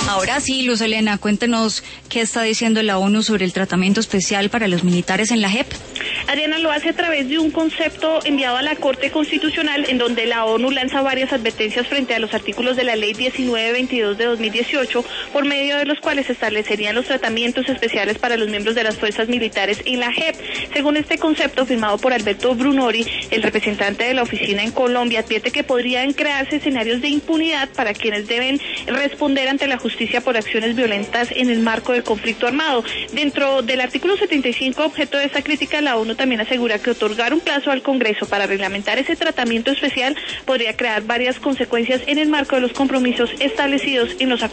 Ahora sí, Luz Helena, cuéntenos qué está diciendo la ONU sobre el tratamiento especial para los militares en la JEP. Adriana, lo hace a través de un concepto enviado a la Corte Constitucional, en donde la ONU lanza varias advertencias frente a los artículos de la Ley 1922 de 2018, por medio de los cuales se establecerían los tratamientos especiales para los miembros de las fuerzas militares en la JEP. Según este concepto, firmado por Alberto Brunori, el representante de la oficina en Colombia, advierte que podrían crearse escenarios de impunidad para quienes deben responder ante la justicia por acciones violentas en el marco del conflicto armado. Dentro del artículo 75, objeto de esta crítica, la ONU también asegura que otorgar un plazo al Congreso para reglamentar ese tratamiento especial podría crear varias consecuencias en el marco de los compromisos establecidos en los acuerdos